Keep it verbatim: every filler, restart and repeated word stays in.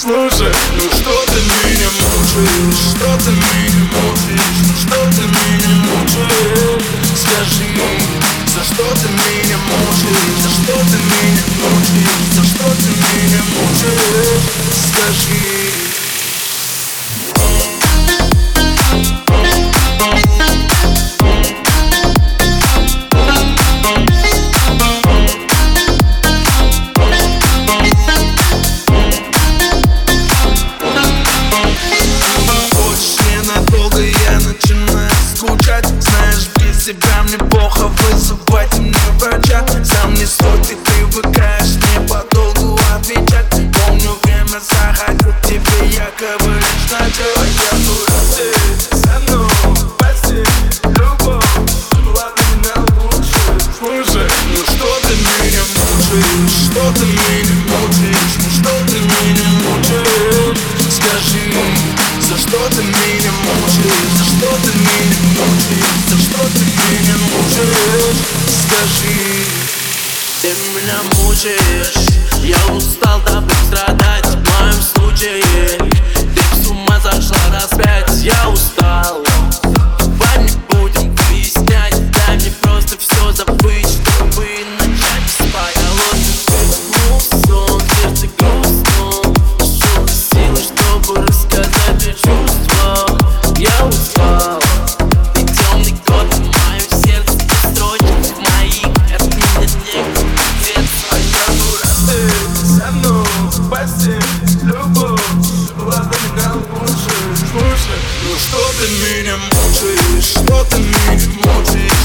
Слушай, ну что ты меня мучаешь? Что ты меня мучаешь? Ну что ты меня мучаешь? Скажи, за что ты меня мучаешь? За что ты меня мучаешь? За что ты меня мучаешь? Скажи. Тебя мне плохо, вызывайте мне врача. Сам не стой, ты привыкаешь мне подолгу отвечать. Помню, время заходит к тебе якобы лишь начал. А я дурак, ты со мной в постель, любовь была для меня лучше. Слушай, ну что ты меня мучаешь? Что ты меня мучаешь? Ну что ты меня мучаешь? Скажи, за что ты меня мучаешь? За что ты меня мучаешь? За что ты меня мучаешь? Скажи. Ты меня мучаешь, я устал тобой страдать. В моем случае ты с ума зашла раз пять. Я устал, давай не будем выяснять. Дай мне просто все забыть, чтобы начать спать. Холодный свет, сон, сердце грустно. Нашел силы, чтобы рассказать мне чувства. Я устал, и темный год в моем сердце без строчек моих. От меня некуда деться. А я дурак, ты со мной в постель, любовь была для меня лучше. Слушай, ну что ты меня мучаешь? Что ты меня мучаешь?